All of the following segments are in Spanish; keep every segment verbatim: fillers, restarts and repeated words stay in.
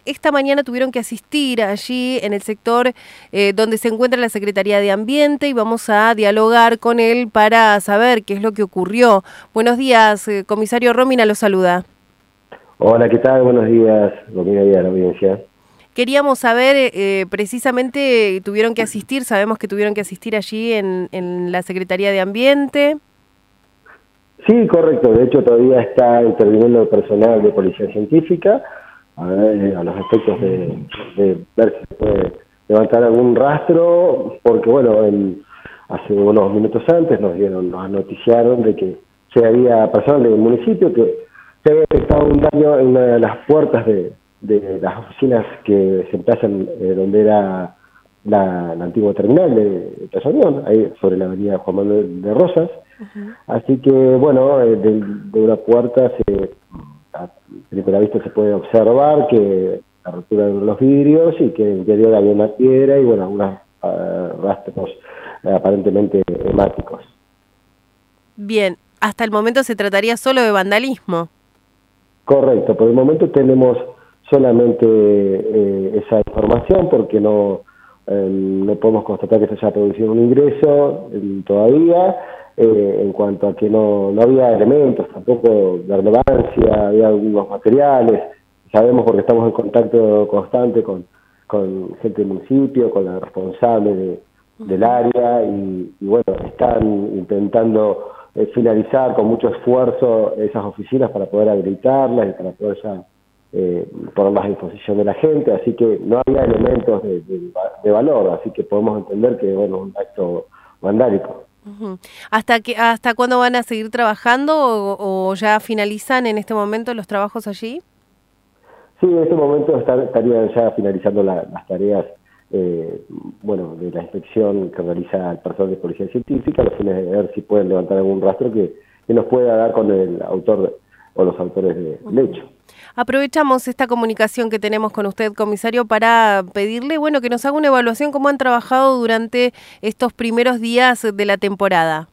esta mañana tuvieron que asistir allí en el sector eh, donde se encuentra la Secretaría de Ambiente y vamos a dialogar con él para saber qué es lo que ocurrió. Buenos días, eh, comisario Romina lo saluda. Hola, ¿qué tal? Buenos días, Romina y a la audiencia. Queríamos saber, eh, precisamente tuvieron que asistir, sabemos que tuvieron que asistir allí en, en la Secretaría de Ambiente. Sí, correcto. De hecho, todavía está interviniendo el personal de Policía Científica a, ver, a los efectos de, de ver si se puede levantar algún rastro, porque, bueno, en, hace unos minutos antes nos dieron, nos noticiaron de que se había personal del municipio que se había detectado un daño en una de las puertas de, de las oficinas que se emplazan eh, donde era la, la antigua terminal de Plaza Unión, ahí sobre la avenida Juan Manuel de Rosas. Uh-huh. Así que, bueno, de, de una puerta, se, a primera vista se puede observar que la rotura de los vidrios y que en el interior había una piedra y, bueno, algunos uh, rastros uh, aparentemente hemáticos. Bien, hasta el momento se trataría solo de vandalismo. Correcto, por el momento tenemos solamente eh, esa información porque no, eh, no podemos constatar que se haya producido un ingreso eh, todavía. Eh, en cuanto a que no, no había elementos, tampoco de relevancia, había algunos materiales. Sabemos porque estamos en contacto constante con, con gente del municipio, con la responsable de, del área y, y bueno, están intentando eh, finalizar con mucho esfuerzo esas oficinas para poder habilitarlas y para poder ya eh, ponerlas a disposición de la gente, así que no había elementos de, de, de valor, así que podemos entender que bueno, un acto vandálico. Uh-huh. ¿Hasta que, hasta cuándo van a seguir trabajando o, o ya finalizan en este momento los trabajos allí? Sí, en este momento está, estarían ya finalizando la, las tareas eh, bueno, de la inspección que realiza el personal de Policía Científica, a los fines de ver si pueden levantar algún rastro que, que nos pueda dar con el autor de, o los autores del uh-huh. hecho. Aprovechamos esta comunicación que tenemos con usted, comisario, para pedirle, bueno, que nos haga una evaluación cómo han trabajado durante estos primeros días de la temporada.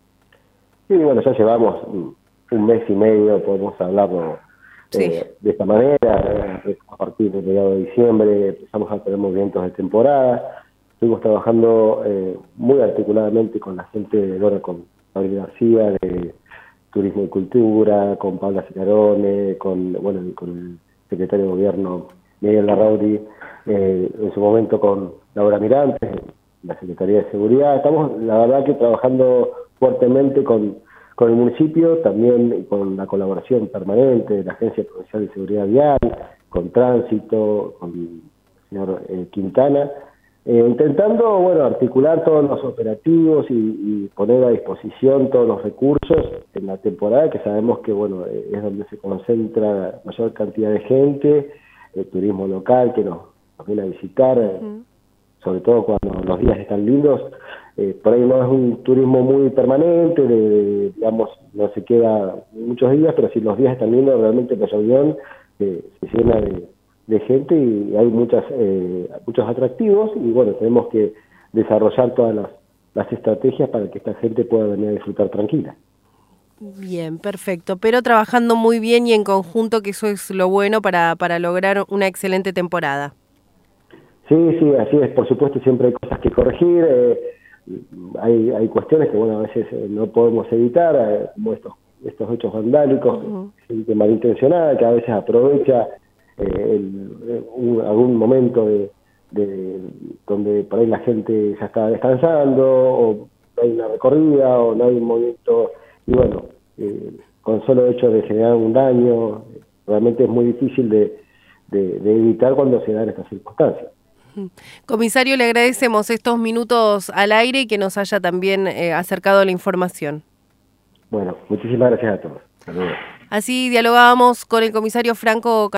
Sí, bueno, ya llevamos un mes y medio, podemos hablarlo sí. eh, de esta manera. Eh, a partir del mediado de diciembre empezamos a tener movimientos de temporada. Estuvimos trabajando eh, muy articuladamente con la gente de Lora, con Gabriel García, de Turismo y Cultura, con Paula Cicarone, con bueno con el secretario de Gobierno Miguel Larrauri, eh, en su momento con Laura Mirantes, la Secretaría de Seguridad. Estamos, la verdad, que trabajando fuertemente con, con el municipio, también con la colaboración permanente de la Agencia Provincial de Seguridad Vial, con Tránsito, con el señor eh, Quintana, Eh, intentando, bueno, articular todos los operativos y, y poner a disposición todos los recursos en la temporada, que sabemos que, bueno, eh, es donde se concentra mayor cantidad de gente, el turismo local que nos, nos viene a visitar, eh, uh-huh. sobre todo cuando los días están lindos. Eh, por ahí no es un turismo muy permanente, de, de, digamos, no se queda muchos días, pero si los días están lindos, realmente la reunión eh, se llena de de gente y hay muchas eh, muchos atractivos y bueno, tenemos que desarrollar todas las, las estrategias para que esta gente pueda venir a disfrutar tranquila. Bien, perfecto, pero trabajando muy bien y en conjunto, que eso es lo bueno para, para lograr una excelente temporada. Sí, sí, así es, por supuesto siempre hay cosas que corregir, eh, hay, hay cuestiones que bueno, a veces eh, no podemos evitar, eh, como estos, estos hechos vandálicos, uh-huh. gente malintencionada que a veces aprovecha Eh, el, un, algún momento de, de donde por ahí la gente ya está descansando o no hay una recorrida o no hay un movimiento y bueno, eh, con solo hecho de generar un daño realmente es muy difícil de, de, de evitar cuando se dan estas circunstancias. Comisario, le agradecemos estos minutos al aire y que nos haya también eh, acercado la información. Bueno, muchísimas gracias a todos. Saludos. Así dialogábamos con el comisario Franco